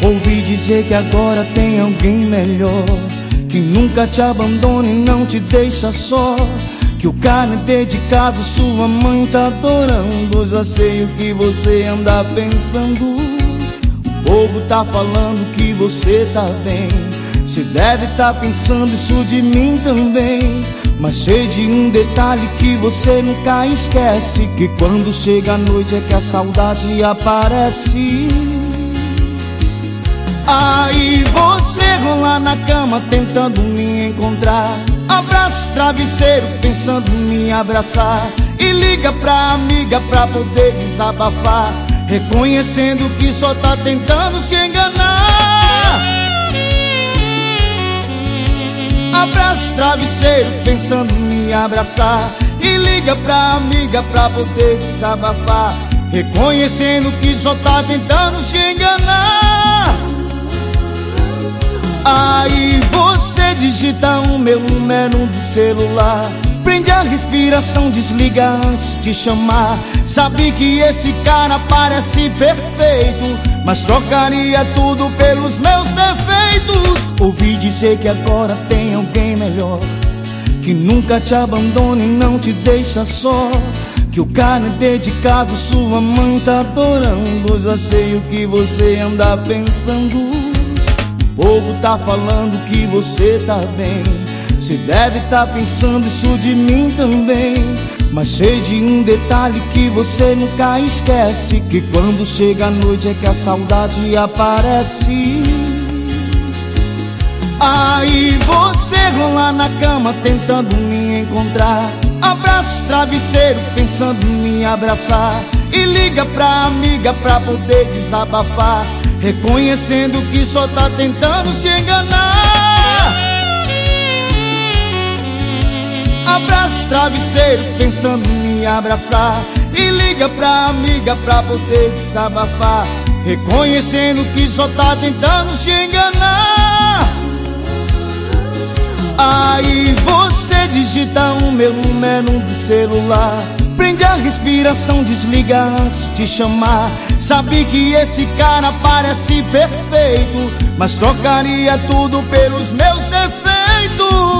Ouvi dizer que agora tem alguém melhor, que nunca te abandona e não te deixa só, que o cara é dedicado, sua mãe tá adorando. Já sei o que você anda pensando. O povo tá falando que você tá bem, você deve tá pensando isso de mim também. Mas sei de um detalhe que você nunca esquece, que quando chega a noite é que a saudade aparece. Aí você rola na cama tentando me encontrar, abraça o travesseiro pensando em me abraçar, e liga pra amiga pra poder desabafar, reconhecendo que só tá tentando se enganar. Abraça o travesseiro pensando em me abraçar, e liga pra amiga pra poder desabafar, reconhecendo que só tá tentando se enganar. Aí você digita o meu número do celular, prende a respiração, desliga antes de chamar. Sabe que esse cara parece perfeito, mas trocaria tudo pelos meus defeitos. Ouvi dizer que agora tem alguém melhor, que nunca te abandona e não te deixa só, que o cara é dedicado, sua mãe tá adorando. Já sei o que você anda pensando. O povo tá falando que você tá bem, você deve tá pensando isso de mim também. Mas sei de um detalhe que você nunca esquece, que quando chega a noite é que a saudade aparece. Aí você rola na cama tentando me encontrar, abraça o travesseiro pensando em me abraçar, e liga pra amiga pra poder desabafar, reconhecendo que só tá tentando se enganar. Abraça o travesseiro pensando em me abraçar, e liga pra amiga pra poder desabafar, reconhecendo que só tá tentando se enganar. Aí você digita o meu número do celular, prende a respiração, desliga antes de chamar. Sabe que esse cara parece perfeito, mas trocaria tudo pelos meus defeitos.